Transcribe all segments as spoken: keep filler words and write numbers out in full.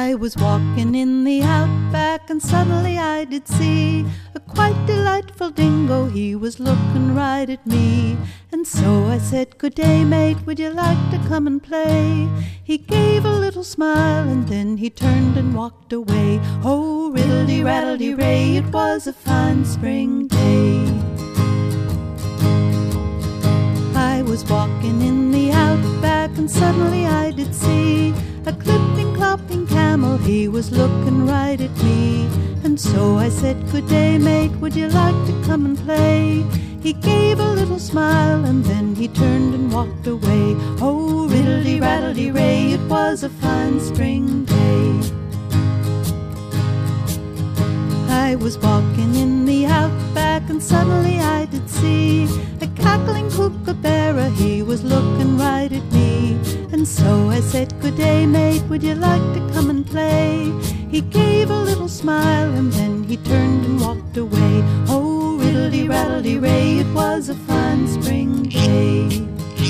I was walking in the outback, and suddenly I did see a quite delightful dingo. He was looking right at me, and so I said, "Good day, mate, would you like to come and play?" He gave a little smile, and then he turned and walked away. Oh, riddle-dee-rattle-dee-ray, it was a fine spring day. I was walking in the outback, and suddenly I did see a clipping-clopping camel. He was looking right at me, and so I said, "Good day, mate, would you like to come and play?" He gave a little smile, and then he turned and walked away. Oh, riddle-dee-rattle-dee-ray, it was a fine spring day. I was walking in the outback, and suddenly I did see a cackling kookaburra. He was looking right at me, and so I said, "Good day, mate, would you like to come and play?" He gave a little smile, and then he turned and walked away. Oh, riddle-dee-rattle-dee-ray, it was a fine spring day.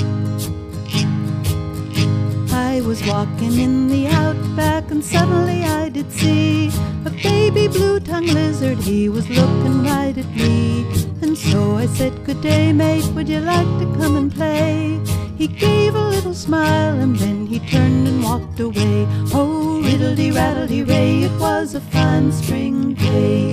I was walking in the outback, and suddenly I did see a baby blue-tongued lizard. He was looking right at me, and so I said, "Good day, mate, would you like to come and play?" He gave a little smile, and then he turned and walked away. Oh, riddle-dee-rattle-dee-ray, it was a fine spring day.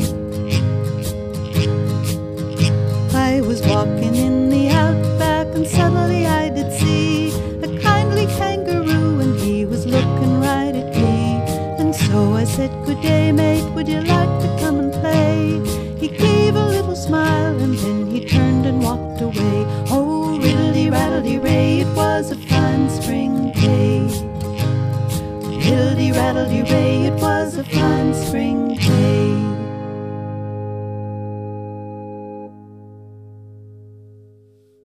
I was walking in the outback, and suddenly I did see a kindly kangaroo, and he was looking right at me, and so I said, "Good day, mate, would you like to come